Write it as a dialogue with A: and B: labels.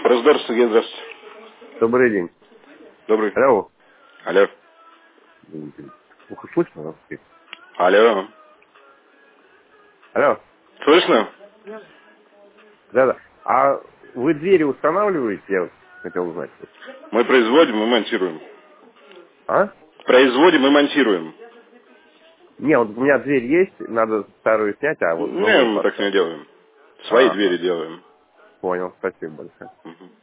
A: Раздар, Сергей, здравствуйте.
B: Добрый день.
A: Добрый.
B: Алло.
A: Алло.
B: Плохо слышно вас?
A: Алло.
B: Алло.
A: Слышно?
B: Да-да. А вы двери устанавливаете, я хотел узнать.
A: Мы производим и монтируем.
B: А?
A: Производим и монтируем.
B: Не, вот у меня дверь есть, надо старую снять, а вот
A: Не,
B: новую
A: мы так не
B: поставить.
A: делаем. Свои двери
B: Ага.
A: делаем.
B: Понял, спасибо большое.
A: Мгм.